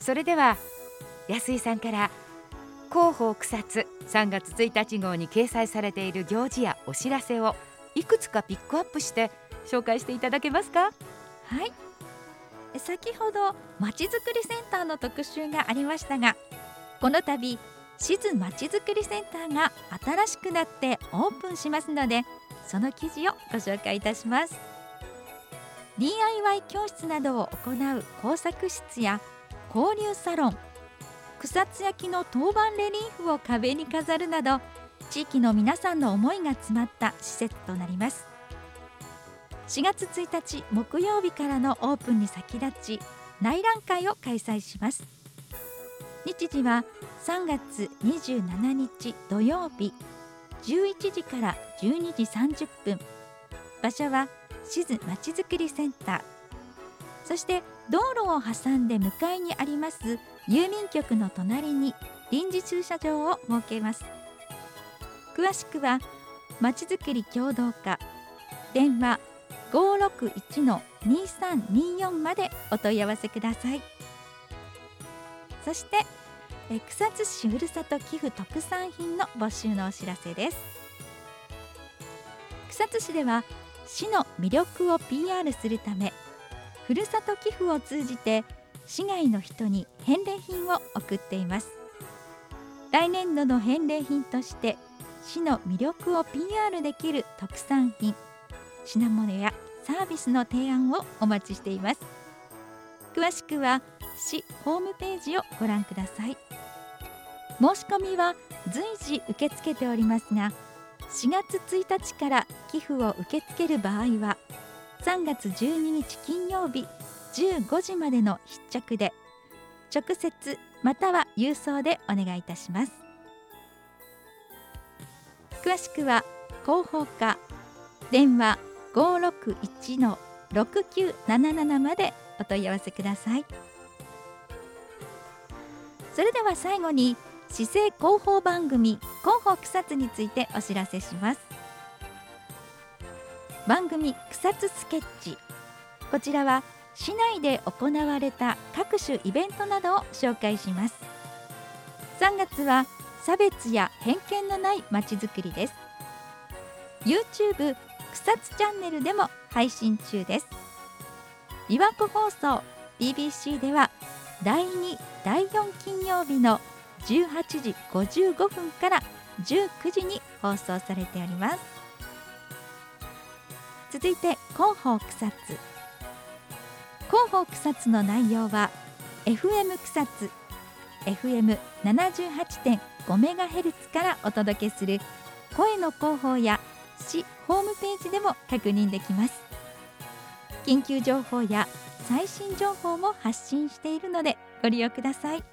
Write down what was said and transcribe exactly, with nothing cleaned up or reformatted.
それでは安井さんから広報草津さんがつついたち号に掲載されている行事やお知らせをいくつかピックアップして紹介していただけますか？ はい、先ほどまちづくりセンターの特集がありましたが、この度しずまちづくりセンターが新しくなってオープンしますので、その記事をご紹介いたします。 ディーアイワイ 教室などを行う工作室や交流サロン、草津焼の当番レリーフを壁に飾るなど、地域の皆さんの思いが詰まった施設となります。しがつついたち木曜日からのオープンに先立ち内覧会を開催します。日時はさんがつにじゅうしちにち土曜日じゅういちじからじゅうにじさんじゅっぷん、場所はしずまちづくりセンター、そして道路を挟んで向かいにあります郵便局の隣に臨時駐車場を設けます。詳しくはまちづくり協同課電話 ごーろくいちのにさんによん までお問い合わせください。そしてえ草津市ふるさと寄付特産品の募集のお知らせです。草津市では市の魅力を ピーアール するため、ふるさと寄付を通じて市外の人に返礼品を送っています。来年度の返礼品として市の魅力を ピーアール できる特産品、品物やサービスの提案をお待ちしています。詳しくは市ホームページをご覧ください。申し込みは随時受け付けておりますが、しがつついたちから寄付を受け付ける場合はさんがつじゅうににち金曜日じゅうごじまでの必着で、直接または郵送でお願いいたします。詳しくは広報課電話 ごーろくいちのろくきゅうなななな までお問い合わせください。それでは最後に市政広報番組広報草津についてお知らせします。番組草津スケッチ、こちらは市内で行われた各種イベントなどを紹介します。さんがつは差別や偏見のないまちづくりです。 YouTube 草津チャンネルでも配信中です。琵琶湖放送 ビービーシー ではだいに、だいよん金曜日のじゅうはちじごじゅうごふんからじゅうくじに放送されております。続いて広報草津、広報草津の内容は エフエム 草津 エフエムななじゅうはちてんごメガヘルツ からお届けする声の広報や市ホームページでも確認できます。緊急情報や最新情報も発信しているのでご利用ください。